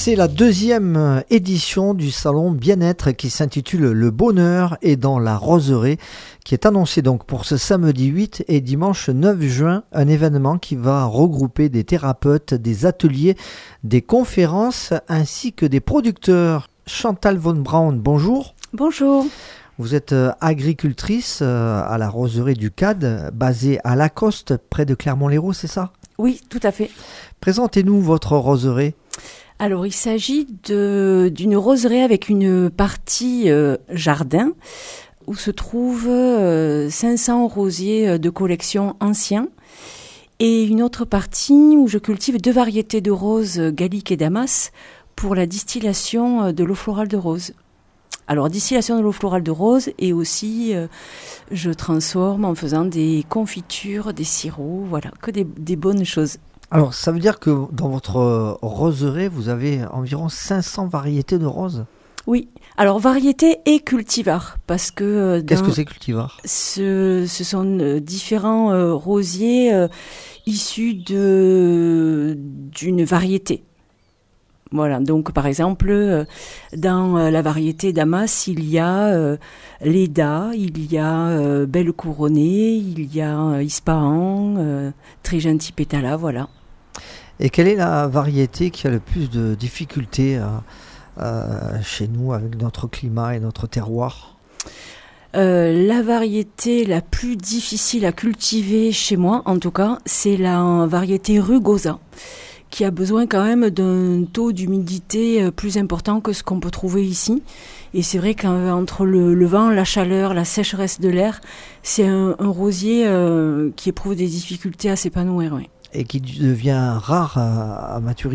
C'est la deuxième édition du salon Bien-être qui s'intitule Le Bonheur est dans la roseraie, qui est annoncé donc pour ce samedi 8 et dimanche 9 juin, un événement qui va regrouper des thérapeutes, des ateliers, des conférences ainsi que des producteurs. Chantal von Braun, bonjour. Bonjour. Vous êtes agricultrice à la roseraie du CAD, basée à Lacoste, près de Clermont-Lérault, c'est ça ? Oui, tout à fait. Présentez-nous votre roseraie. Alors, il s'agit d'une roseraie avec une partie jardin où se trouvent 500 rosiers de collection anciens et une autre partie où je cultive 2 variétés de roses, Gallique et Damas, pour la distillation de l'eau florale de rose. Alors, distillation de l'eau florale de rose et aussi je transforme en faisant des confitures, des sirops, voilà, que des bonnes choses. Alors, ça veut dire que dans votre roseraie, vous avez environ 500 variétés de roses ? Oui, alors variétés et cultivars, parce que... Qu'est-ce que c'est cultivar ? Ce sont différents rosiers issus d'une variété. Voilà, donc par exemple, dans la variété Damas, il y a Leda, il y a Belle Couronnée, il y a Ispahan, Trigenti Pétala, voilà. Et quelle est la variété qui a le plus de difficultés chez nous avec notre climat et notre terroir ? La variété la plus difficile à cultiver chez moi, en tout cas, c'est la variété rugosa, qui a besoin quand même d'un taux d'humidité plus important que ce qu'on peut trouver ici. Et c'est vrai qu'entre le vent, la chaleur, la sécheresse de l'air, c'est un rosier qui éprouve des difficultés à s'épanouir. Oui. Et qui devient rare à maturité ?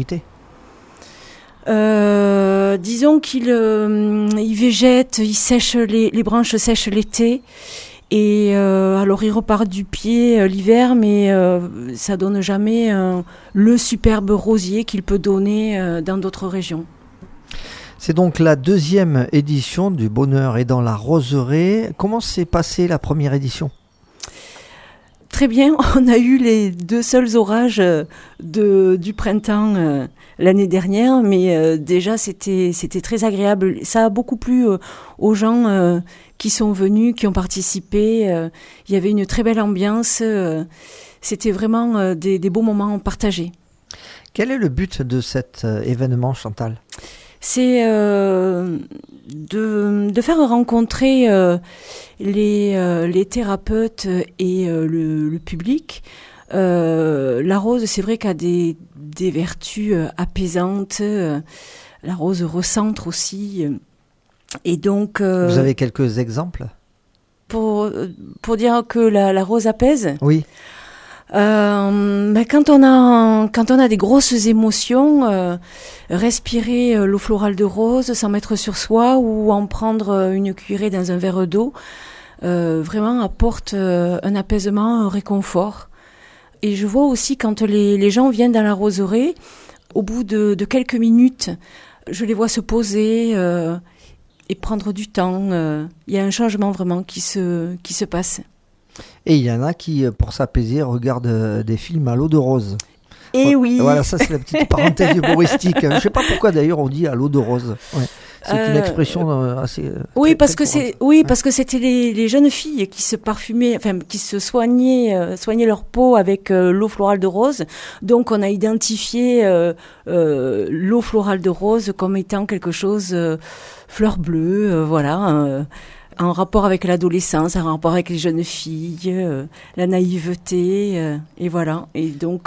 Disons qu'il végète, il sèche, les branches sèchent l'été. Et alors il repart du pied l'hiver, mais ça donne jamais le superbe rosier qu'il peut donner dans d'autres régions. C'est donc la deuxième édition du Bonheur est dans la roseraie. Comment s'est passée la première édition ? Très bien, on a eu les 2 seuls orages du printemps l'année dernière, mais déjà c'était très agréable. Ça a beaucoup plu aux gens qui sont venus, qui ont participé. Il y avait une très belle ambiance. C'était vraiment des beaux moments partagés. Quel est le but de cet événement, Chantal ? C'est de faire rencontrer les thérapeutes et le public. La rose, c'est vrai qu'elle a des vertus apaisantes. La rose recentre aussi. Et donc, vous avez quelques exemples ? Pour dire que la rose apaise ? Oui. Quand on a des grosses émotions, respirer l'eau florale de rose, s'en mettre sur soi ou en prendre une cuillerée dans un verre d'eau, vraiment apporte un apaisement, un réconfort. Et je vois aussi quand les gens viennent dans la roseraie, au bout de quelques minutes, je les vois se poser et prendre du temps. Il y a un changement vraiment qui se passe. Et il y en a qui, pour s'apaiser, regardent des films à l'eau de rose. Et oui. Voilà, ça c'est la petite parenthèse humoristique. Je ne sais pas pourquoi d'ailleurs on dit à l'eau de rose. Ouais. C'est une expression assez. Oui, parce que c'était les jeunes filles qui se parfumaient, enfin qui se soignaient leur peau avec l'eau florale de rose. Donc on a identifié l'eau florale de rose comme étant quelque chose fleur bleue, voilà. En rapport avec l'adolescence, en rapport avec les jeunes filles, la naïveté, et voilà. Et donc,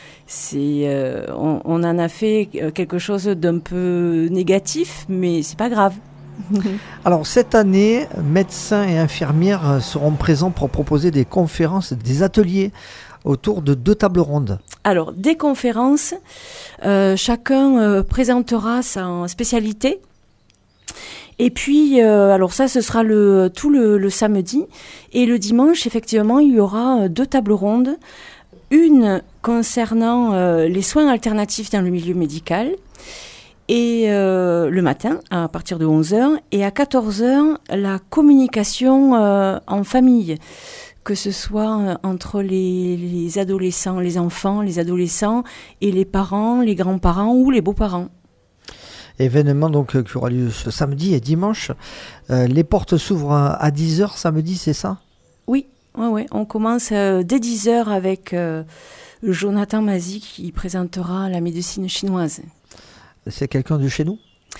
on en a fait quelque chose d'un peu négatif, mais c'est pas grave. Alors, cette année, médecins et infirmières seront présents pour proposer des conférences, des ateliers autour de 2 tables rondes. Alors, des conférences, chacun présentera sa spécialité. Et puis, alors ça, ce sera tout le samedi. Et le dimanche, effectivement, il y aura 2 tables rondes. Une concernant les soins alternatifs dans le milieu médical. Et le matin, à partir de 11h. Et à 14h, la communication en famille. Que ce soit entre les adolescents, les enfants, les adolescents, et les parents, les grands-parents ou les beaux-parents. Événement donc qui aura lieu ce samedi et dimanche. Les portes s'ouvrent à 10h samedi, c'est ça? Oui, ouais. On commence dès 10h avec Jonathan Mazy qui présentera la médecine chinoise. C'est quelqu'un de chez nous?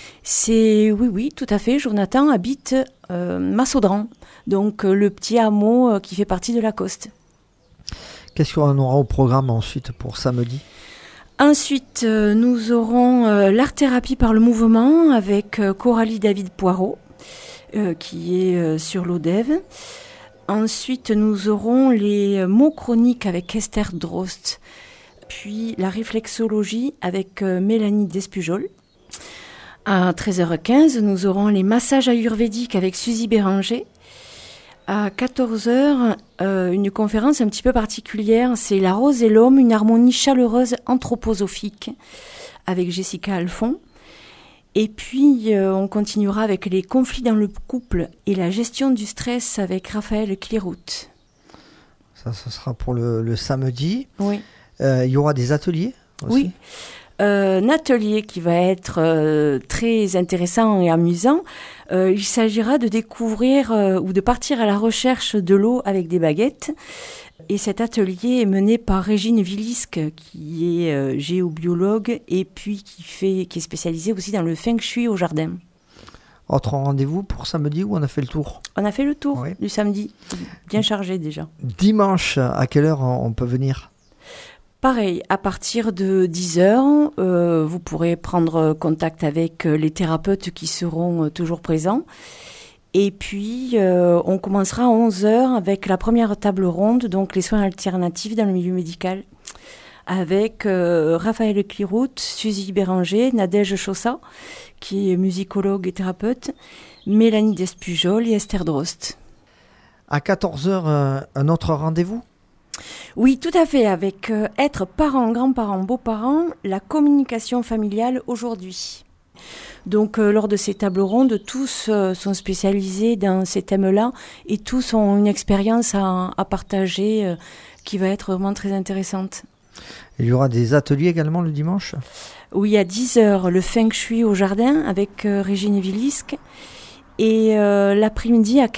Oui, tout à fait. Jonathan habite Massaudran, donc le petit hameau qui fait partie de la Coste. Qu'est-ce qu'on aura au programme ensuite pour samedi? Ensuite, nous aurons l'art-thérapie par le mouvement avec Coralie David Poirot, qui est sur l'Odève. Ensuite, nous aurons les mots chroniques avec Esther Drost, puis la réflexologie avec Mélanie Despujol. À 13h15, nous aurons les massages ayurvédiques avec Suzy Béranger. À 14h, une conférence un petit peu particulière, c'est La rose et l'homme, une harmonie chaleureuse anthroposophique avec Jessica Alphon. Et puis, on continuera avec les conflits dans le couple et la gestion du stress avec Raphaël Cléroute. Ça sera pour le samedi. Oui. Il y aura des ateliers aussi? Oui. Un atelier qui va être très intéressant et amusant. Il s'agira de découvrir ou de partir à la recherche de l'eau avec des baguettes. Et cet atelier est mené par Régine Villisque, qui est géobiologue et puis qui est spécialisée aussi dans le feng shui au jardin. Autre rendez-vous pour samedi ou on a fait le tour? On a fait le tour oui. Du samedi, bien chargé déjà. Dimanche, à quelle heure on peut venir? Pareil, à partir de 10h, vous pourrez prendre contact avec les thérapeutes qui seront toujours présents. Et puis, on commencera à 11h avec la première table ronde, donc les soins alternatifs dans le milieu médical, avec Raphaël Cléroute, Suzy Béranger, Nadège Chossa, qui est musicologue et thérapeute, Mélanie Despujol et Esther Drost. À 14h, un autre rendez-vous? Oui, tout à fait, avec être parents, grands-parents, beaux-parents, la communication familiale aujourd'hui. Donc, lors de ces tables rondes, tous sont spécialisés dans ces thèmes-là et tous ont une expérience à partager qui va être vraiment très intéressante. Il y aura des ateliers également le dimanche? Oui, à 10h, le feng shui au jardin avec Régine Villisque. Et l'après-midi, à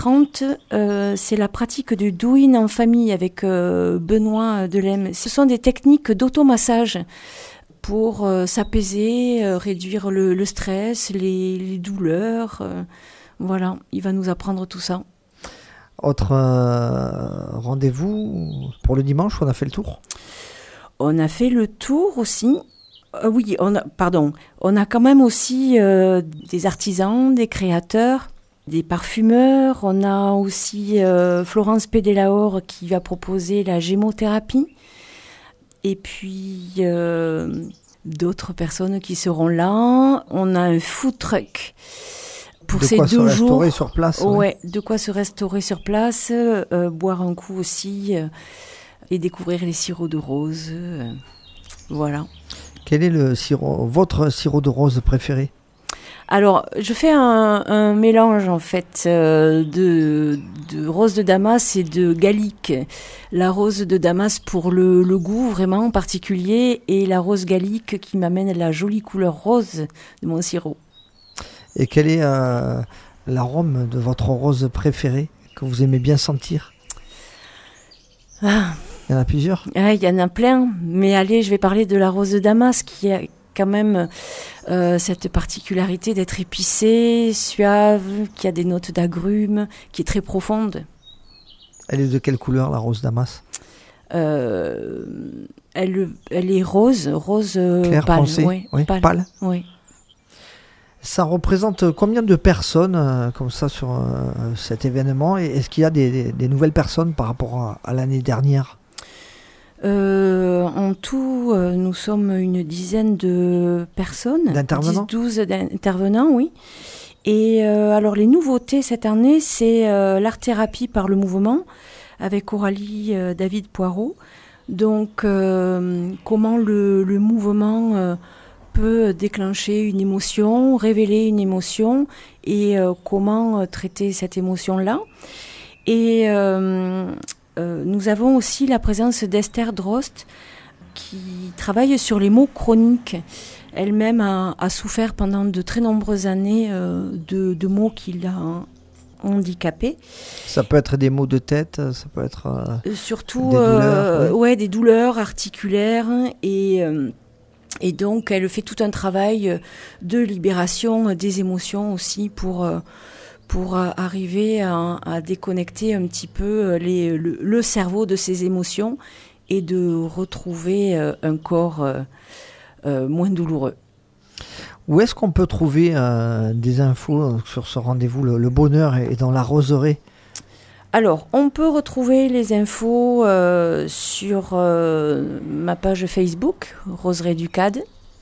15h30, c'est la pratique du douyin en famille avec Benoît Delem. Ce sont des techniques d'automassage pour s'apaiser, réduire le stress, les douleurs. Voilà, il va nous apprendre tout ça. Autre rendez-vous pour le dimanche, on a fait le tour? On a fait le tour aussi. Oui, on a quand même aussi des artisans, des créateurs, des parfumeurs. On a aussi Florence Pédélaor qui va proposer la gémothérapie. Et puis, d'autres personnes qui seront là. On a un food truck pour ces 2 jours. De quoi se restaurer sur place. Ouais, de quoi se restaurer sur place, boire un coup aussi et découvrir les sirops de rose. Voilà. Quel est votre sirop de rose préféré? Alors, je fais un mélange en fait de rose de Damas et de gallique. La rose de Damas pour le goût vraiment particulier et la rose gallique qui m'amène la jolie couleur rose de mon sirop. Et quel est l'arôme de votre rose préférée que vous aimez bien sentir? Il y en a plusieurs? Il y en a plein, mais allez, je vais parler de la rose de Damas qui a quand même cette particularité d'être épicée, suave, qui a des notes d'agrumes, qui est très profonde. Elle est de quelle couleur, la rose Damas? Elle est rose clair, pâle. Oui, pâle. Oui. Ça représente combien de personnes comme ça sur cet événement? Et est-ce qu'il y a des nouvelles personnes par rapport à l'année dernière? En tout, nous sommes une dizaine de personnes. D'intervenants? 12 d'intervenants, oui. Et alors, les nouveautés cette année, c'est l'art-thérapie par le mouvement avec Coralie David Poirot. Donc, comment le mouvement peut déclencher une émotion, révéler une émotion et comment traiter cette émotion-là. Et nous avons aussi la présence d'Esther Drost qui travaille sur les mots chroniques. elle-même a souffert pendant de très nombreuses années de maux qui l'a handicapée. Ça peut être des maux de tête, ça peut être surtout des douleurs, des douleurs articulaires et donc elle fait tout un travail de libération des émotions aussi pour arriver à déconnecter un petit peu le cerveau de ses émotions et de retrouver un corps moins douloureux. Où est-ce qu'on peut trouver des infos sur ce rendez-vous Le Bonheur est dans la roseraie? Alors, on peut retrouver les infos sur ma page Facebook, Roseraie du CAD.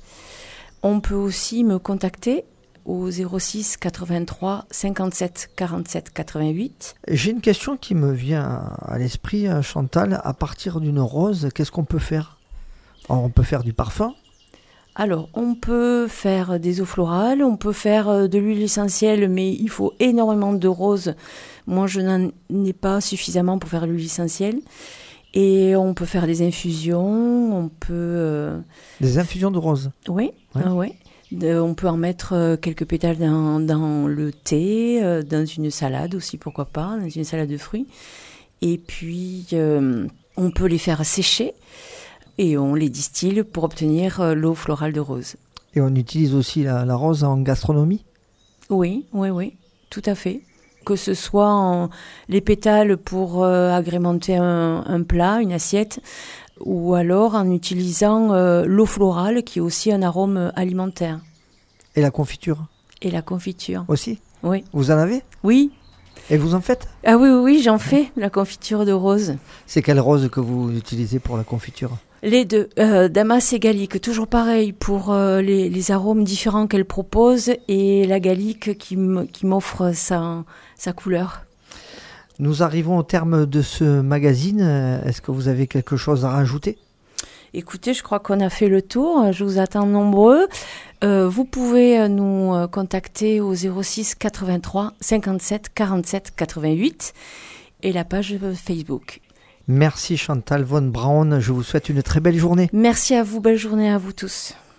On peut aussi me contacter au 06 83 57 47 88. J'ai une question qui me vient à l'esprit, Chantal. À partir d'une rose, qu'est-ce qu'on peut faire? Alors, on peut faire du parfum. Alors, on peut faire des eaux florales, on peut faire de l'huile essentielle, mais il faut énormément de roses. Moi, je n'en ai pas suffisamment pour faire l'huile essentielle. Et on peut faire des infusions, on peut... Des infusions de roses? Oui, ouais. Ouais. On peut en mettre quelques pétales dans le thé, dans une salade aussi, pourquoi pas, dans une salade de fruits. Et puis, on peut les faire sécher. Et on les distille pour obtenir l'eau florale de rose. Et on utilise aussi la rose en gastronomie? Oui, tout à fait. Que ce soit les pétales pour agrémenter un plat, une assiette, ou alors en utilisant l'eau florale qui est aussi un arôme alimentaire. Et la confiture? Et la confiture. Aussi? Oui. Vous en avez? Oui. Et vous en faites? Ah oui, j'en fais, la confiture de rose. C'est quelle rose que vous utilisez pour la confiture? Les deux, Damas et Gallique, toujours pareil pour les arômes différents qu'elle propose et la Gallique qui m'offre sa couleur. Nous arrivons au terme de ce magazine. Est-ce que vous avez quelque chose à rajouter? Écoutez, je crois qu'on a fait le tour. Je vous attends nombreux. Vous pouvez nous contacter au 06 83 57 47 88 et la page Facebook. Merci Chantal von Braun, je vous souhaite une très belle journée. Merci à vous, belle journée à vous tous.